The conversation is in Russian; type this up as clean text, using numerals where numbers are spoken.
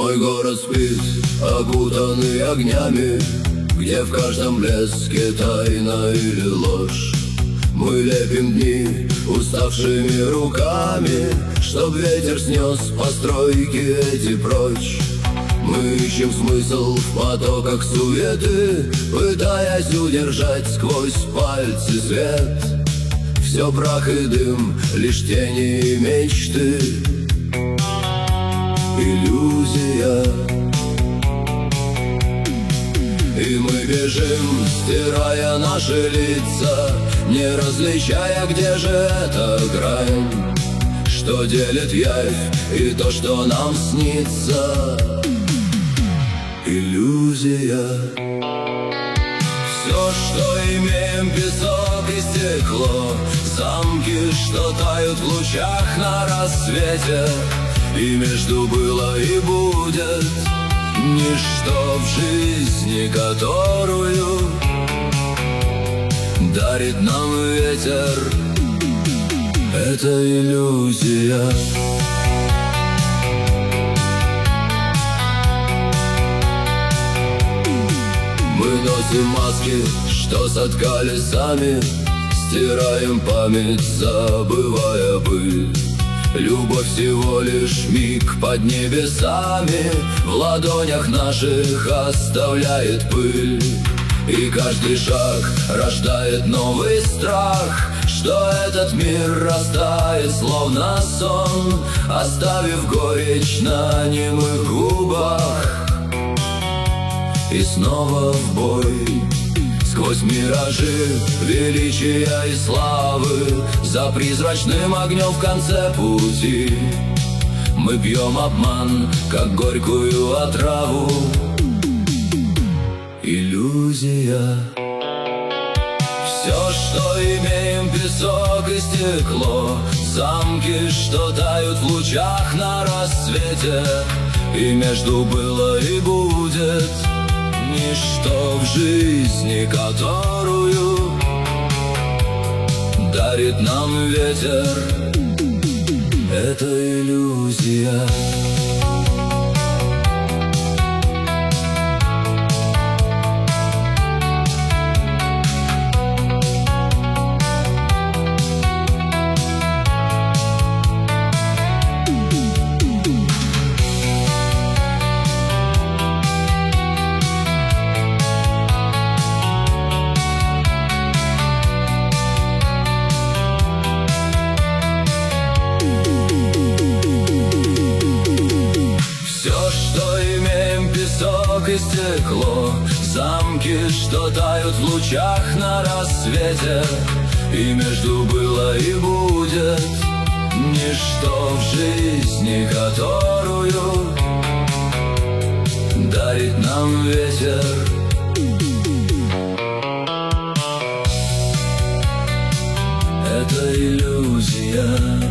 Мой город спит, окутанный огнями, где в каждом блеске тайна или ложь. Мы лепим дни уставшими руками, чтоб ветер снес постройки эти прочь. Мы ищем смысл в потоках суеты, пытаясь удержать сквозь пальцы свет. Все прах и дым, лишь тени и мечты, иллюзия. И мы бежим, стирая наши лица, не различая, где же эта грань, что делит явь и то, что нам снится. Иллюзия. Все, что имеем, песок и стекло, замки, что тают в лучах на рассвете, и между было и будет ничто в жизни, которую дарит нам ветер. Это иллюзия. Мы носим маски, что соткали сами, стираем память, забывая быль. Любовь всего лишь миг под небесами, в ладонях наших оставляет пыль. И каждый шаг рождает новый страх, что этот мир растает, словно сон, оставив горечь на немых губах. И снова в бой, сквозь миражи величия и славы, за призрачным огнем в конце пути мы пьем обман, как горькую отраву. Иллюзия. Все, что имеем, песок и стекло, замки, что тают в лучах на рассвете, и между было и будет ничто в жизни, которую дарит нам ветер. Это иллюзия. Песок и стекло, замки, что тают в лучах на рассвете, и между было и будет ничто в жизни, которую дарит нам ветер. Это иллюзия.